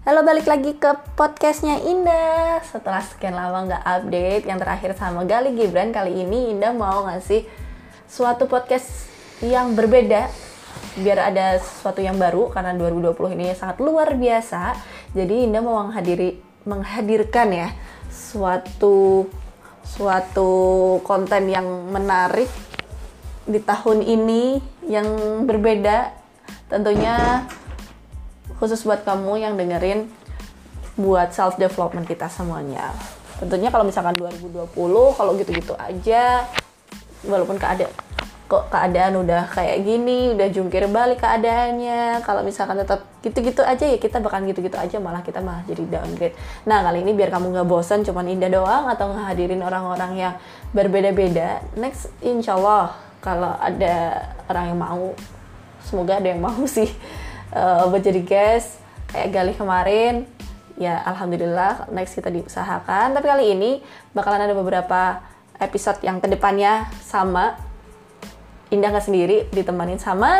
Halo, balik lagi ke podcastnya Indah. Setelah sekian lama nggak update, yang terakhir sama Gali Gibran, kali ini Indah mau ngasih suatu podcast yang berbeda, biar ada sesuatu yang baru, karena 2020 ini sangat luar biasa. Jadi Indah mau menghadirkan ya suatu konten yang menarik di tahun ini, yang berbeda tentunya, khusus buat kamu yang dengerin, buat self development kita semuanya. Tentunya kalau misalkan 2020 kalau gitu-gitu aja, walaupun keadaan udah kayak gini, udah jungkir balik keadaannya, kalau misalkan tetap gitu-gitu aja ya kita bakal gitu-gitu aja, malah jadi downgrade. Nah, kali ini biar kamu nggak bosan cuman Indah doang atau ngehadirin orang-orang yang berbeda-beda, next insyaallah kalau ada orang yang mau, semoga ada yang mau sih, buat jadi guest kayak Gali kemarin, ya alhamdulillah next kita diusahakan. Tapi kali ini bakalan ada beberapa episode yang kedepannya sama Indah nggak sendiri, ditemanin sama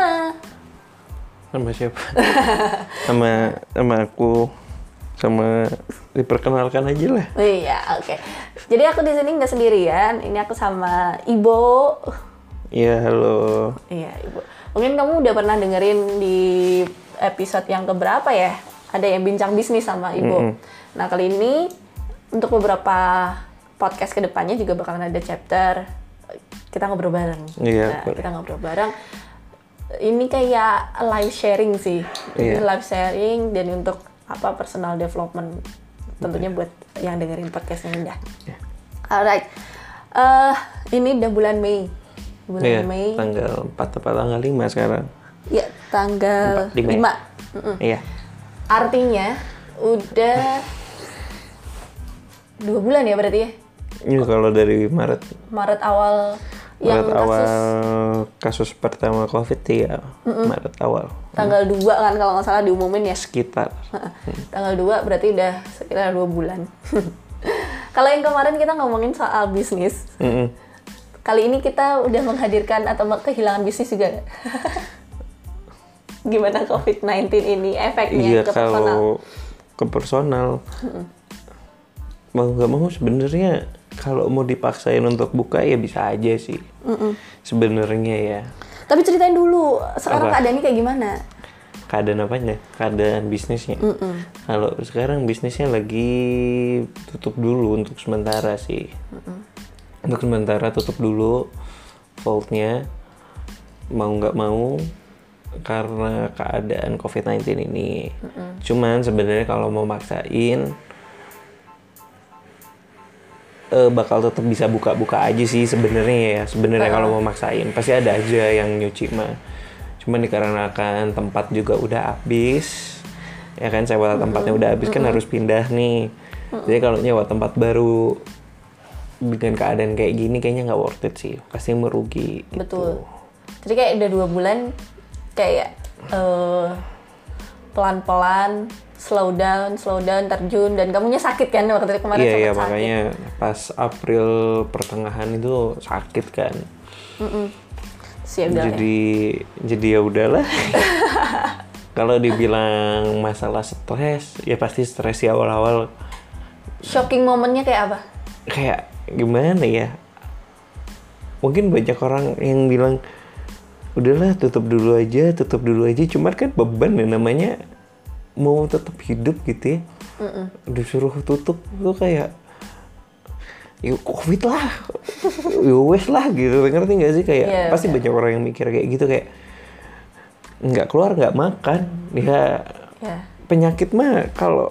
siapa? sama aku, sama diperkenalkan aja lah. Oh iya, oke. Jadi aku di sini nggak sendirian, ini aku sama Ibo. Iya, halo. Iya, Ibo. Mungkin kamu udah pernah dengerin di episode yang keberapa ya? Ada yang bincang bisnis sama Ibu. Nah, kali ini untuk beberapa podcast kedepannya juga bakalan ada chapter kita ngobrol bareng. Iya, nah, kita ngobrol bareng. Ini kayak live sharing sih. Ini live sharing dan untuk personal development tentunya buat yang dengerin podcastnya Indah. Alright. Ini udah bulan Mei. Mei. Tanggal 4 atau tanggal 5 sekarang? Iya, tanggal 5. Iya. Artinya udah 2 bulan ya berarti ya? Ini kalau dari Maret awal yang kasus pertama COVID ya. Maret awal. Tanggal 2 kan kalau nggak salah diumumin ya? Sekitar. Tanggal 2 berarti udah sekitar 2 bulan. Kalau yang kemarin kita ngomongin soal bisnis. Kali ini kita udah menghadirkan atau kehilangan bisnis juga nggak? Gimana COVID-19 ini efeknya ke personal? Kalau ke personal, mau nggak mau sebenarnya kalau mau dipaksain untuk buka ya bisa aja sih. Sebenarnya ya. Tapi ceritain dulu, sekarang keadaannya kayak gimana? Keadaan apanya? Keadaan bisnisnya. Kalau sekarang bisnisnya lagi tutup dulu untuk sementara sih. Untuk sementara tutup dulu vault-nya, mau nggak mau karena keadaan COVID-19 ini. Cuman sebenarnya kalau mau maksain bakal tetap bisa buka-buka aja sih sebenarnya ya. Sebenarnya kalau mau maksain pasti ada aja yang nyuci mah. Cuman dikarenakan tempat juga udah habis, ya kan, sewa tempatnya udah habis kan harus pindah nih. Jadi kalau nyewa tempat baru dengan keadaan kayak gini kayaknya nggak worth it sih, pasti merugi. Betul. Jadi kayak udah 2 bulan kayak pelan-pelan slow down terjun, dan kamunya sakit kan waktu itu kemarin? Iya, makanya pas April pertengahan itu sakit kan. Jadi ya udahlah. Kalau dibilang masalah stres, ya pasti stres ya awal-awal. Shocking momennya kayak apa? Kayak gimana ya? Mungkin banyak orang yang bilang udahlah tutup dulu aja. Cuman kan beban ya, namanya mau tetap hidup gitu ya. Disuruh tutup tuh kayak ya COVID lah, ya wes lah gitu, ngerti nggak sih? Kayak pasti banyak orang yang mikir kayak gitu, kayak nggak keluar nggak makan ya. Penyakit mah kalau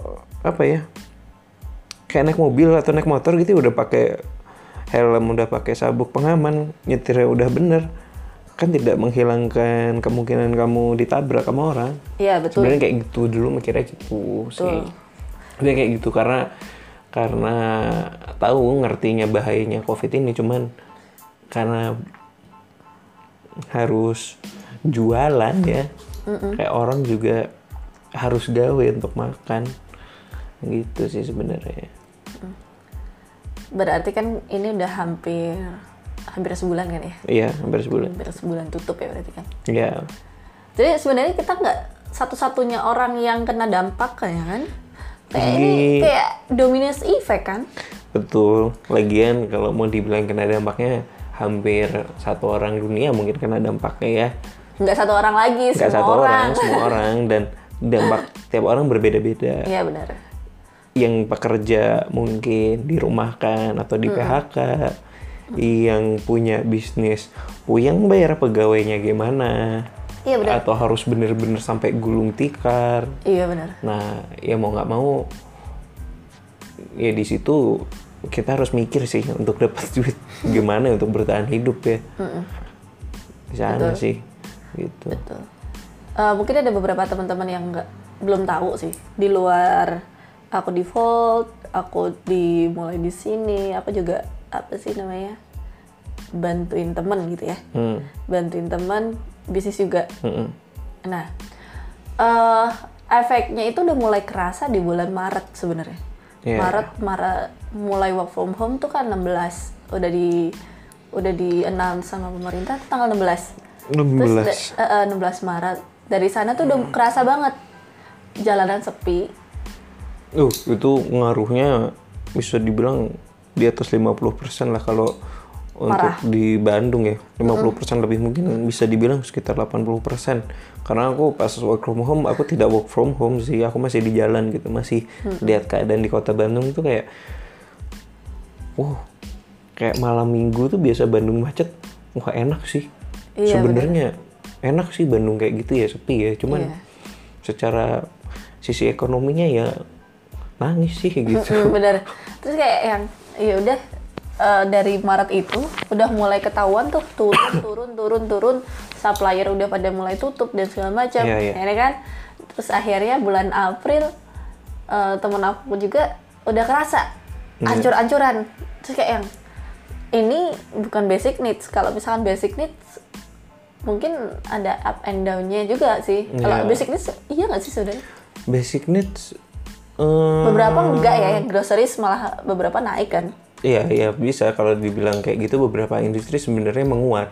kayak naik mobil atau naik motor gitu udah pakai helm, udah pakai sabuk pengaman, nyetirnya udah bener, kan tidak menghilangkan kemungkinan kamu ditabrak sama orang. Iya, betul. Sebenarnya kayak gitu dulu mikirnya gitu sih. Udah kayak gitu karena tahu ngertinya bahayanya COVID ini, cuman karena harus jualan ya. Kayak orang juga harus gawe untuk makan. Gitu sih sebenarnya. Berarti kan ini udah hampir sebulan kan ya? Iya, hampir sebulan. Hampir sebulan tutup ya berarti kan? Iya. Jadi sebenarnya kita satu-satunya orang yang kena dampak kan. Kayak ini kayak dominus effect kan. Betul. Lagian kalau mau dibilang kena dampaknya, hampir satu orang dunia mungkin kena dampaknya ya. Nggak satu orang lagi, Nggak semua satu orang. semua orang. Dan dampak tiap orang berbeda-beda. Iya benar. Yang pekerja mungkin dirumahkan atau di PHK. Yang punya bisnis, puyeng bayar pegawainya gimana. Iya benar. Atau harus bener-bener sampai gulung tikar. Iya benar. Nah, ya mau nggak mau, ya di situ kita harus mikir sih untuk dapat duit gimana untuk bertahan hidup ya. Di sana sih, gitu. Betul. Mungkin ada beberapa teman-teman yang belum tahu sih. Di luar aku di Volt, aku dimulai di sini, aku juga apa sih namanya, bantuin teman gitu ya. Bantuin teman, bisnis juga. Nah, efeknya itu udah mulai kerasa di bulan Maret sebenarnya. Maret mulai work from home tuh kan 16 udah di announce sama pemerintah tanggal 16. 16. Terus 16 Maret dari sana tuh udah kerasa banget jalanan sepi. Itu ngaruhnya bisa dibilang di atas 50% lah kalau untuk di Bandung ya. 50% lebih, mungkin bisa dibilang sekitar 80%. Karena aku pas work from home, aku tidak work from home sih, aku masih di jalan gitu, masih lihat keadaan di kota Bandung itu kayak kayak malam minggu tuh biasa Bandung macet. Wah, enak sih. Iya, sebenarnya enak sih Bandung kayak gitu ya, sepi ya. Cuman secara sisi ekonominya ya nangis sih gitu. Bener. Terus kayak yang ya udah dari Maret itu udah mulai ketahuan tuh turun, supplier udah pada mulai tutup dan segala macam, ya kan. Terus akhirnya bulan April temen aku juga udah kerasa ancur-ancuran. Terus kayak yang ini bukan basic needs. Kalau misalkan basic needs mungkin ada up and down-nya juga sih. Kalau basic needs iya nggak sih sebenarnya? Basic needs beberapa enggak ya, yang groceries malah beberapa naik kan. Iya bisa kalau dibilang kayak gitu. Beberapa industri sebenarnya menguat.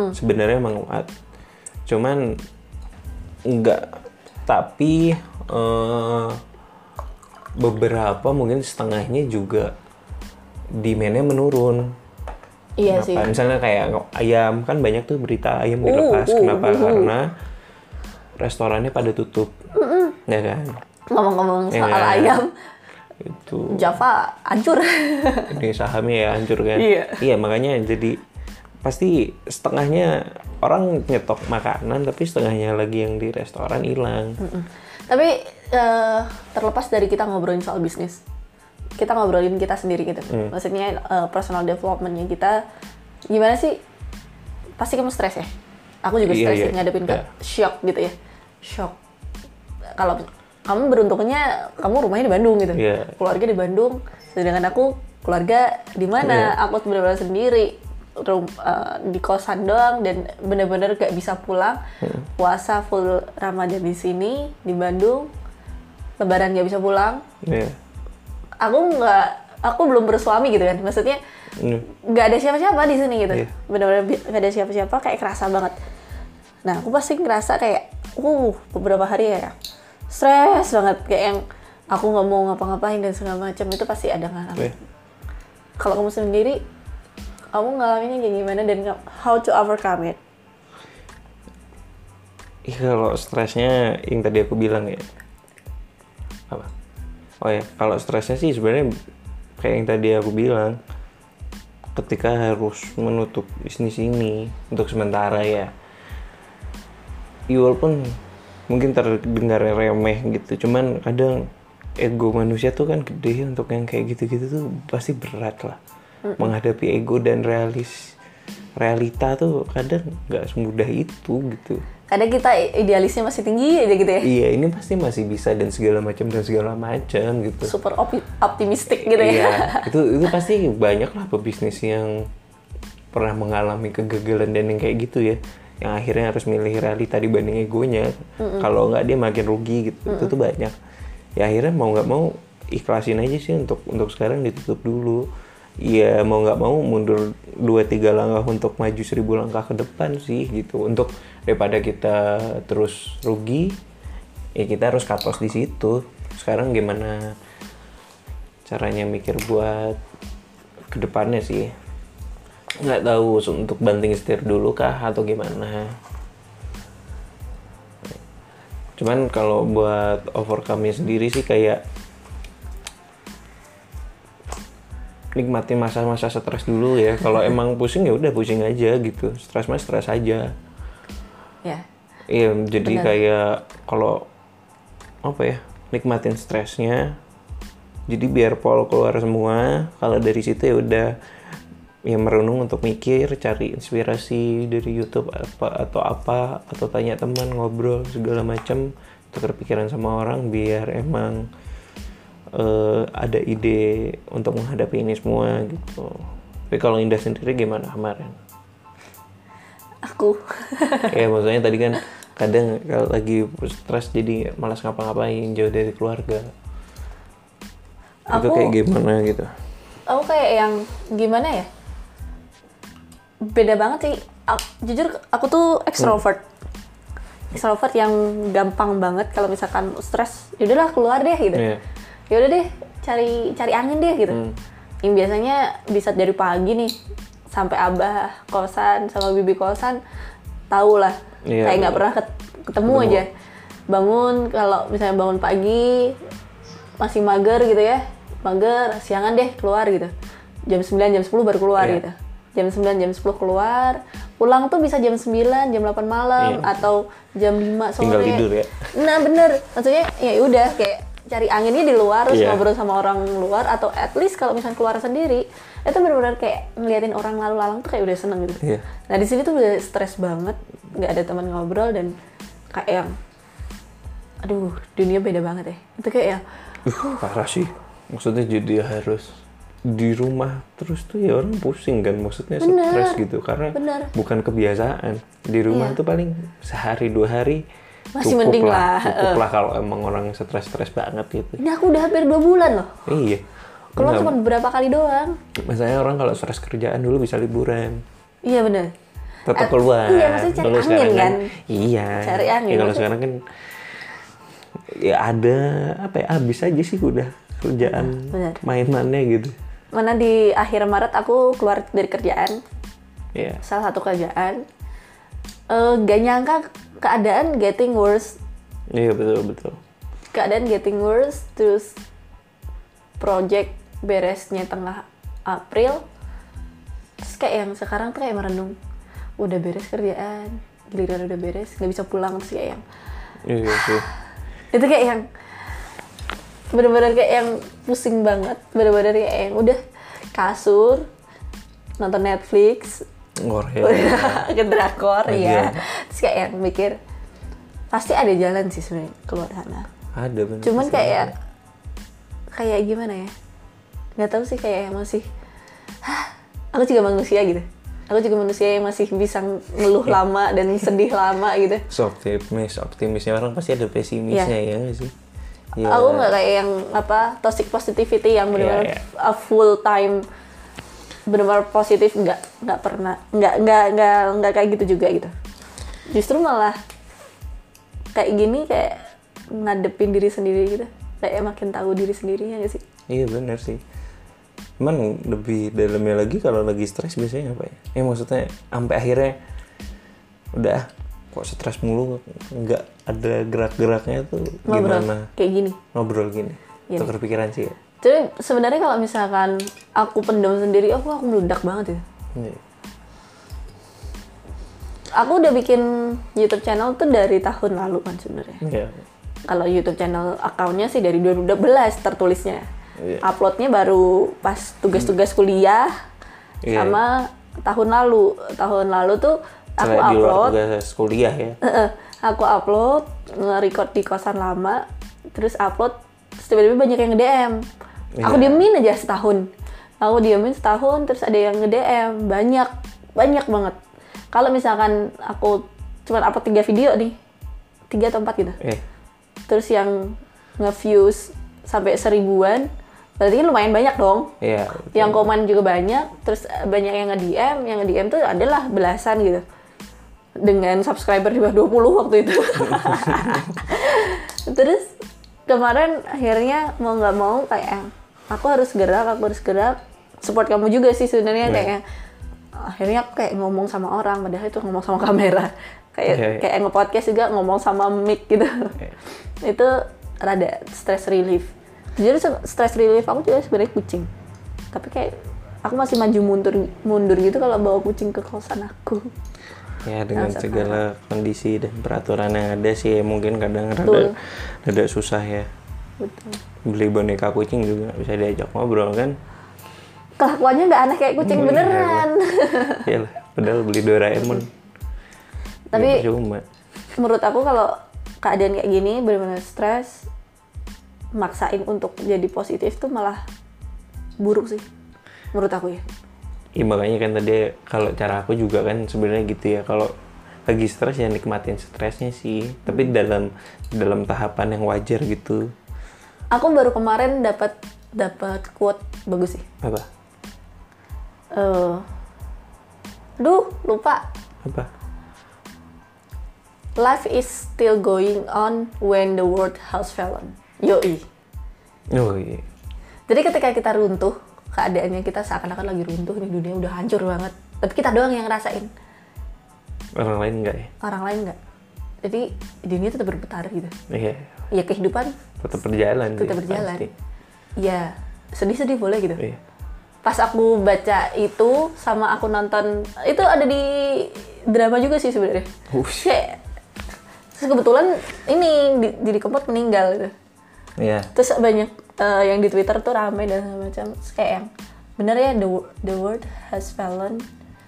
Cuman enggak, tapi beberapa mungkin setengahnya juga demand-nya menurun. Iya Kenapa? sih. Misalnya kayak ayam, kan banyak tuh berita ayam dilepas. Kenapa? Karena restorannya pada tutup. Ya kan? Ngomong-ngomong soal ayam, itu Java hancur. ini sahamnya ya hancur kan. Iya, makanya jadi pasti setengahnya orang nyetok makanan, tapi setengahnya lagi yang di restoran hilang. Tapi terlepas dari kita ngobrolin soal bisnis, kita ngobrolin kita sendiri gitu. Maksudnya personal development-nya kita gimana sih? Pasti kamu stres ya? Aku juga stres sih ngadepin ke shock gitu ya. Shock. Kalau kamu beruntungnya kamu rumahnya di Bandung gitu, keluarga di Bandung, sedangkan aku keluarga di mana? Aku benar-benar sendiri, di kosan doang dan benar-benar gak bisa pulang. Puasa full Ramadan di sini di Bandung, Lebaran gak bisa pulang. Aku belum bersuami gitu kan, maksudnya gak ada siapa-siapa di sini gitu. Benar-benar gak ada siapa-siapa, kayak kerasa banget. Nah, aku pasti ngerasa kayak beberapa hari ya stres banget, kayak yang aku nggak mau ngapa-ngapain dan segala macam, itu pasti ada ngalamin. Kalau kamu sendiri, kamu ngalaminnya kayak gimana dan how to overcome it? Kalau stresnya yang tadi aku bilang ya, apa? Kalau stresnya sih sebenarnya kayak yang tadi aku bilang, ketika harus menutup bisnis ini untuk sementara ya. Walaupun mungkin terdengar remeh gitu, cuman kadang ego manusia tuh kan gede untuk yang kayak gitu-gitu tuh pasti berat lah. Menghadapi ego dan realita tuh kadang nggak semudah itu gitu. Kadang kita idealisnya masih tinggi aja gitu ya. Iya, ini pasti masih bisa dan segala macam gitu. Super optimistik gitu ya. Iya, itu pasti banyak lah pebisnis yang pernah mengalami kegagalan dan yang kayak gitu ya, yang akhirnya harus milih realita dibanding egonya. Kalau nggak dia makin rugi gitu. Itu tuh banyak. Ya akhirnya mau nggak mau ikhlasin aja sih untuk sekarang ditutup dulu. Ya mau nggak mau mundur 2-3 langkah untuk maju 1000 langkah ke depan sih gitu. Untuk daripada kita terus rugi, ya kita harus cut loss di situ. Sekarang gimana caranya mikir buat kedepannya sih, nggak tahu untuk banting setir dulu kah atau gimana. Cuman kalau buat overcome-nya sendiri sih kayak nikmatin masa-masa stres dulu ya. Kalau emang pusing ya udah pusing aja gitu, stres mah stres aja. Ya. Iya, jadi Benar. kayak kalau apa ya, nikmatin stresnya. Jadi biar pol keluar semua. Kalau dari situ ya udah ya merenung untuk mikir, cari inspirasi dari YouTube atau tanya teman, ngobrol segala macam, tukar pikiran sama orang biar emang ada ide untuk menghadapi ini semua gitu. Tapi kalau Indah sendiri gimana kemarin? Aku Ya maksudnya tadi kan kadang kalau lagi stres jadi malas ngapa-ngapain, jauh dari keluarga. Itu Aku- kayak gimana gitu? aku kayak yang gimana ya? Beda banget sih. Jujur aku tuh extrovert. Extrovert yang gampang banget kalau misalkan stres, yaudahlah keluar deh gitu. Iya. Ya udah deh, cari angin deh gitu. Yang biasanya bisa dari pagi nih sampai abah kosan sama bibi kosan tahu lah. Iya, Kayak nggak betul. pernah ketemu aja. Bangun kalau misalnya bangun pagi masih mager gitu ya. Mager, siangan deh keluar gitu. Jam 9, jam 10 baru keluar Iya. gitu. Jam 9, jam 10 keluar. Pulang tuh bisa jam 9, jam 8 malam Iya. atau jam 5 sore. Tinggal tidur ya. Nah bener, maksudnya ya udah kayak cari anginnya di luar, terus Iya. ngobrol sama orang luar, atau at least kalau misalnya keluar sendiri, itu benar-benar kayak ngeliatin orang lalu lalang tuh kayak udah seneng gitu. Iya. Nah di sini tuh udah stres banget, nggak ada teman ngobrol dan kayak yang, aduh dunia beda banget ya. Itu kayak yang, Parah sih. Maksudnya jadi harus di rumah terus tuh ya orang pusing kan, maksudnya Bener. stres gitu karena Bener. bukan kebiasaan. Di rumah Iya. tuh paling sehari 2 hari Masih cukup mending lah, lah. cukup lah kalau emang orang stres banget gitu. ini aku udah hampir 2 bulan loh, Iya. keluar Nggak- cuma beberapa kali doang. Misalnya orang kalau stres kerjaan dulu bisa liburan, Iya bener. tetap Eh, keluar. iya, maksudnya cari Kalau angin sekarang kan. Iya. Cari angin, Ya, kalau maksudnya- sekarang kan ya ada apa ya, habis aja sih udah kerjaan Bener. mainannya gitu. Mana di akhir Maret aku keluar dari kerjaan, Iya. salah satu kerjaan. Gak nyangka keadaan getting worse. Iya betul. Keadaan getting worse, terus project beresnya tengah April. Terus kayak yang sekarang tuh kayak merenung. Udah beres kerjaan, giliran udah beres, nggak bisa pulang, terus kayak yang Iya sih. itu kayak yang bener-bener kayak yang pusing banget, bener-bener kayak yang udah kasur, nonton Netflix, Korea. ke drakor Iya. ya. Terus kayak yang mikir pasti ada jalan sih sebenarnya keluar sana. Ada bener. Cuman pasti kayak ada. kayak gimana ya? Nggak tahu sih, kayak masih aku juga manusia gitu. Aku juga manusia yang masih bisa ngeluh lama dan sedih lama gitu. So, optimisnya orang pasti ada pesimisnya ya nggak sih? Iya. Aku nggak kayak yang apa toxic positivity yang benar-benar Iya. a full time benar-benar positif, nggak pernah, nggak kayak gitu juga gitu. Justru malah kayak gini, kayak ngadepin diri sendiri gitu, kayak makin tahu diri sendirinya nggak sih? Iya benar sih. Cuman lebih dalamnya lagi kalau lagi stres biasanya apa ya? Maksudnya sampai akhirnya udah kok stres mulu, nggak ada gerak-geraknya tuh Ngobrol gimana? kayak gini. Ngobrol gini. Gini. Tukar pikiran sih ya. Jadi sebenarnya kalau misalkan aku pendam sendiri, aku meledak banget ya. Iya. Aku udah bikin YouTube channel tuh dari tahun lalu kan sebenarnya. Iya. Kalau YouTube channel akunnya sih dari 2012 tertulisnya. Iya. Uploadnya baru pas tugas-tugas kuliah Iya. sama tahun lalu. Tahun lalu tuh aku Kayak di luar upload, tugas kuliah ya. aku upload, nge-record di kosan lama, terus upload, terus tiba-tiba banyak yang nge-DM. Aku Iya. diemin aja setahun. Aku diemin setahun, terus ada yang nge-DM. Banyak banget. Kalau misalkan aku cuma upload 3 video nih, 3 atau 4 gitu. Terus yang nge-views sampai 1000-an, berarti kan lumayan banyak dong. Iya. Yang komen juga banyak, terus banyak yang nge-DM. Yang nge-DM tuh adalah belasan gitu. Dengan subscriber di bawah 20 waktu itu. Terus kemarin akhirnya mau nggak mau kayak aku harus gerak. Support kamu juga sih sebenarnya kayak akhirnya aku kayak ngomong sama orang, padahal itu ngomong sama kamera. Kayak nge-podcast juga ngomong sama mic gitu. Itu rada stress relief. Jadi stress relief aku juga sebenarnya kucing. Tapi kayak aku masih maju mundur gitu kalau bawa kucing ke kosan aku. Ya dengan segala kondisi dan peraturan yang ada sih mungkin kadang rada susah ya. Betul. Beli boneka kucing juga bisa diajak ngobrol kan. Kelakuannya nggak aneh kayak kucing beneran. Iyalah, padahal beli Doraemon. Tapi ya, cuma menurut aku kalau keadaan kayak gini benar-benar stres, maksain untuk jadi positif tuh malah buruk sih. Menurut aku ya. Iya makanya kan tadi kalau cara aku juga kan sebenarnya gitu ya, kalau lagi stres ya nikmatin stresnya sih, tapi dalam tahapan yang wajar gitu. Aku baru kemarin dapat quote bagus sih. Apa? Lupa. Apa? Life is still going on when the world has fallen. Yoi. Oh iya. Jadi ketika kita runtuh, keadaannya kita seakan-akan lagi runtuh, nih dunia udah hancur banget. Tapi kita doang yang ngerasain. Orang lain enggak ya? Orang lain enggak. Jadi dunia tetap berputar gitu. Iya. Ya kehidupan Tetap berjalan. Pasti. Ya sedih-sedih boleh gitu. Iya. Pas aku baca itu sama aku nonton itu ada di drama juga sih sebenarnya. Kayak terus kebetulan ini Didi Kempot meninggal gitu. Iya. Terus banyak yang di Twitter tuh ramai dan segala macam. Terus kayak yang bener ya the world has fallen.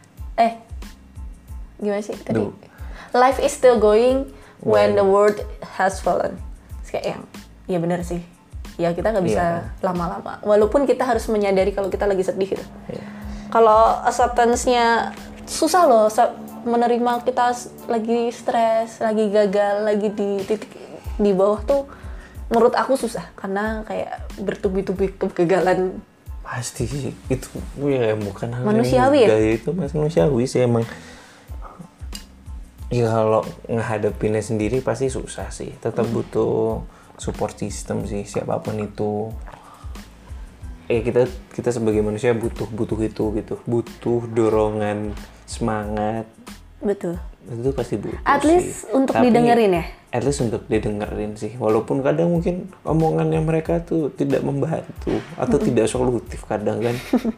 Gimana sih tadi? Life is still going when the world has fallen. Terus kayak yang ya bener sih. Ya kita nggak bisa lama-lama. Walaupun kita harus menyadari kalau kita lagi sedih gitu. Kalau acceptance-nya susah loh menerima kita lagi stres, lagi gagal, lagi di titik di bawah tuh menurut aku susah karena kayak bertubi-tubi kegagalan. Pasti sih itu ya bukan hal manusiawi yang ya? Itu masih manusiawi sih emang. Ya kalau ngehadapinnya sendiri pasti susah sih. Tetap butuh support system sih siapapun itu. Kita sebagai manusia butuh itu gitu. Butuh dorongan, semangat. Betul. Itu pasti butuh. At least untuk didengerin ya. At least untuk didengerin sih. Walaupun kadang mungkin omongannya mereka tuh tidak membantu atau tidak solutif kadang kan.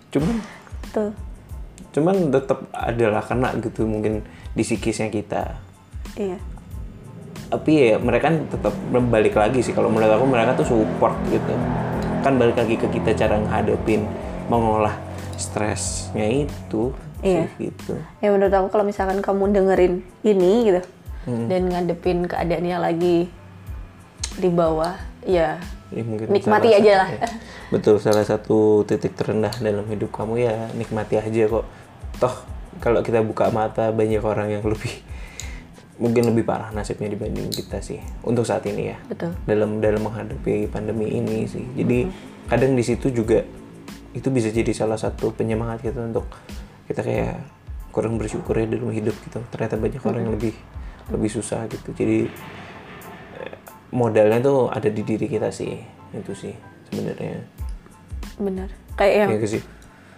Cuman tetap adalah kena gitu mungkin di psikisnya kita. Iya. Tapi ya mereka tetap balik lagi sih kalau menurut aku mereka tuh support gitu. Kan balik lagi ke kita cara menghadapin, mengolah stresnya itu. Iya. Gitu. Ya menurut aku kalau misalkan kamu dengerin ini gitu dan ngadepin keadaannya lagi di bawah, ya nikmati aja lah. Ya. Betul, salah satu titik terendah dalam hidup kamu ya nikmati aja kok. Toh kalau kita buka mata banyak orang yang mungkin lebih parah nasibnya dibanding kita sih untuk saat ini ya. Betul. Dalam menghadapi pandemi ini sih. Jadi kadang di situ juga itu bisa jadi salah satu penyemangat kita untuk kita kayak kurang bersyukur ya dalam hidup gitu. Ternyata banyak orang yang lebih susah gitu. Jadi modalnya tuh ada di diri kita sih. Itu sih sebenarnya. Benar. Kayak yang ya sih.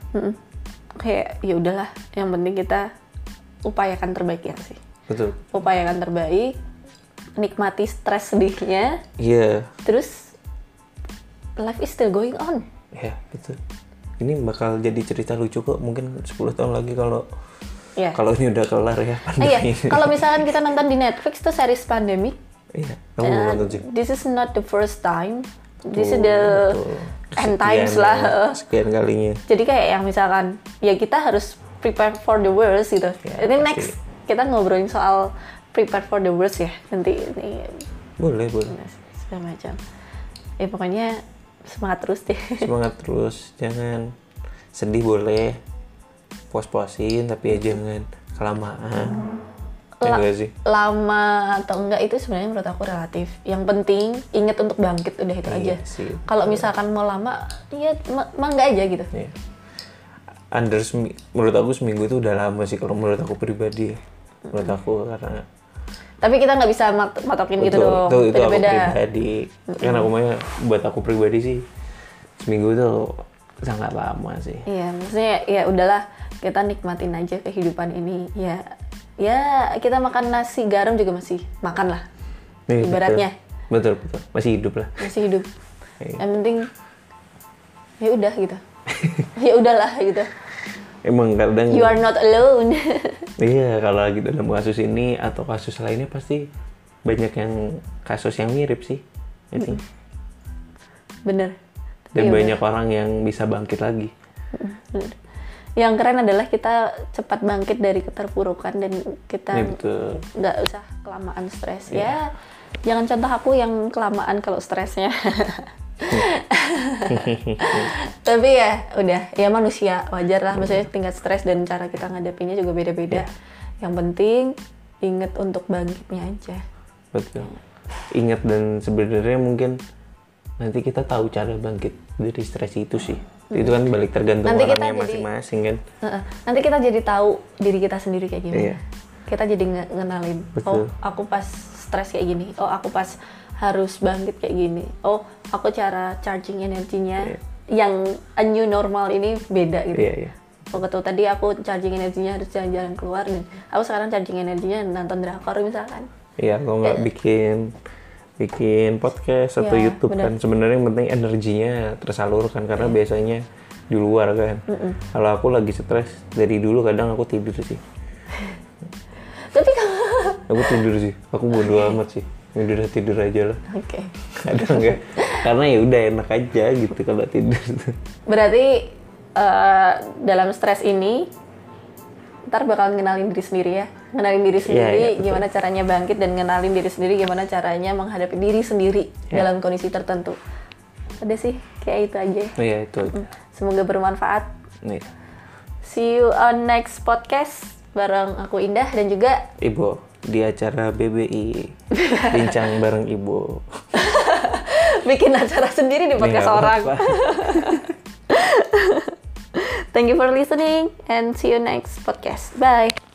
Kayak ya udahlah, yang penting kita upayakan terbaik ya sih. Betul. Upayakan terbaik, nikmati stres sedihnya. Iya. Terus life is still going on. Iya, betul. Ini bakal jadi cerita lucu kok mungkin 10 tahun lagi kalau ini udah kelar ya pandemi. Iya. Kalau misalkan kita nonton di Netflix tuh series pandemic. Iya. Kamu nonton sih. This is not the first time. This is the end times lah. Sekian kalinya. Jadi kayak yang misalkan ya kita harus prepare for the worst gitu. Ya, ini next kita ngobrolin soal prepare for the worst ya nanti ini. Boleh. Segala macam. Ya pokoknya semangat terus deh. Semangat terus, jangan sedih boleh, puas-puasin tapi ya jangan kelamaan. Sih? Lama atau enggak itu sebenarnya menurut aku relatif. Yang penting ingat untuk bangkit, udah itu aja. Kalau misalkan mau lama, ya enggak aja gitu. Iya. Menurut aku seminggu itu udah lama sih kalau menurut aku pribadi. Menurut aku karena Tapi kita nggak bisa matokin gitu dong. Itu aku Beda-beda. pribadi. Karena buat aku pribadi sih seminggu itu sangat lama sih. Iya, maksudnya ya udahlah, kita nikmatin aja kehidupan ini. Ya kita makan nasi garam juga masih makan lah. Nih, Ibaratnya. Betul. Masih hidup lah. Masih hidup. Iya. Yang penting ya udah gitu. Ya udahlah gitu. Emang kadang You are not alone. iya, kalau lagi dalam kasus ini atau kasus lainnya pasti banyak yang kasus yang mirip sih. I think. Bener. Dan Iya, banyak orang yang bisa bangkit lagi. bener. Yang keren adalah kita cepat bangkit dari keterpurukan dan kita Iya, betul. nggak usah kelamaan stres. Ya, jangan contoh aku yang kelamaan kalau stresnya. Tapi ya udah, ya manusia wajar lah. Maksudnya tingkat stres dan cara kita ngadepinnya juga beda-beda. Yang penting inget untuk bangkitnya aja. Betul. Ingat, dan sebenarnya mungkin nanti kita tahu cara bangkit dari stres itu sih. Itu kan balik tergantung Nanti kita orangnya jadi- masing-masing kan. Nanti kita jadi tahu diri kita sendiri kayak gimana. Iya. Kita jadi ngenalin. Betul. Oh, aku pas stres kayak gini. Oh, aku pas harus bangkit kayak gini. Oh, aku cara charging energinya yang a new normal ini beda gitu. Iya. Oh, betul. Tadi aku charging energinya harus jalan-jalan keluar nih. Aku sekarang charging energinya nonton drakor misalkan. Iya, kalau nggak bikin podcast atau Iya, YouTube bener. kan sebenarnya yang penting energinya tersalurkan karena biasanya di luar kan. Kalau aku lagi stres dari dulu kadang aku tidur sih. Tapi kalau Aku tidur sih. Aku bodo amat sih. Udah tidur aja lah. Oke. Kadang ya. Karena ya udah enak aja gitu kalau tidur. Berarti dalam stres ini ntar bakal ngenalin diri sendiri ya. Ngenalin diri sendiri iya, betul. gimana caranya bangkit dan ngenalin diri sendiri gimana caranya menghadapi diri sendiri dalam kondisi tertentu. Udah sih, kayak itu aja. Iya, itu aja. Semoga bermanfaat. Nih, See you on next podcast bareng aku Indah dan juga Ibu di acara BBI bincang bareng Ibu. bikin acara sendiri di podcast Nggak orang. apa-apa. Thank you for listening and see you next podcast. Bye.